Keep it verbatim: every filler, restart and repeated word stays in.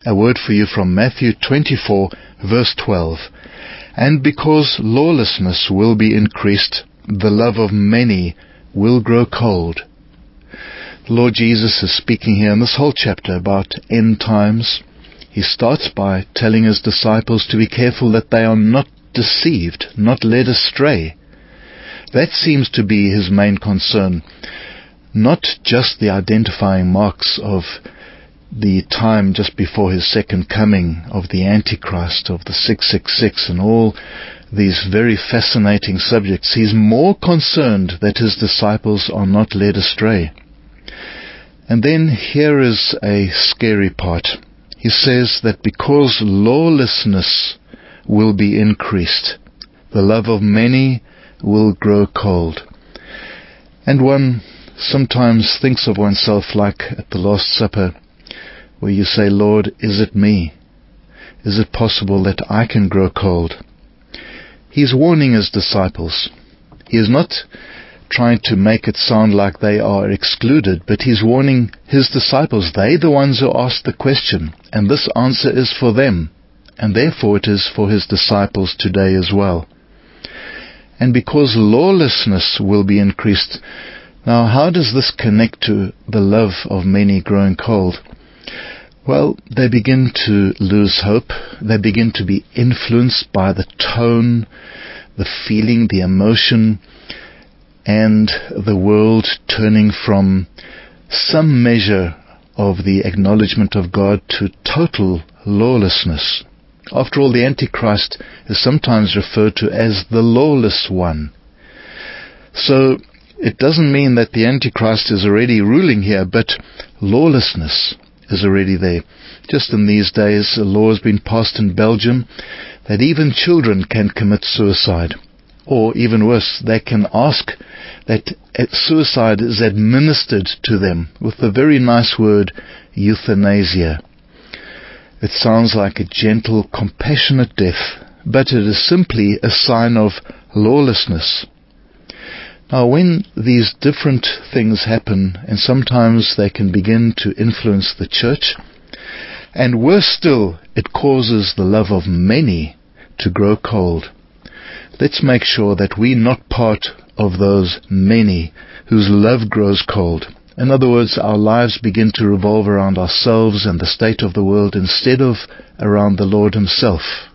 A word for you from Matthew twenty-four, verse twelve. And because lawlessness will be increased, the love of many will grow cold. The Lord Jesus is speaking here in this whole chapter about end times. He starts by telling his disciples to be careful that they are not deceived, not led astray. That seems to be his main concern. Not just the identifying marks of the time just before his second coming, of the Antichrist, of the six six six, and all these very fascinating subjects. He's more concerned that his disciples are not led astray. And then here is a scary part. He says that because lawlessness will be increased, the love of many will grow cold. And one sometimes thinks of oneself like at the Last Supper, where you say, Lord, is it me? Is it possible that I can grow cold? He's warning his disciples. He is not trying to make it sound like they are excluded, but he's warning his disciples. They're the ones who asked the question, and this answer is for them, and therefore it is for his disciples today as well. And because lawlessness will be increased. Now, how does this connect to the love of many growing cold? Well, they begin to lose hope. They begin to be influenced by the tone, the feeling, the emotion, and the world turning from some measure of the acknowledgement of God to total lawlessness. After all, the Antichrist is sometimes referred to as the lawless one. So, it doesn't mean that the Antichrist is already ruling here, but lawlessness is already there. Just in these days, a law has been passed in Belgium that even children can commit suicide. Or even worse, they can ask that suicide is administered to them with the very nice word euthanasia. It sounds like a gentle, compassionate death, but it is simply a sign of lawlessness. Now, when these different things happen, and sometimes they can begin to influence the church, and worse still, it causes the love of many to grow cold. Let's make sure that we're not part of those many whose love grows cold. In other words, our lives begin to revolve around ourselves and the state of the world instead of around the Lord himself.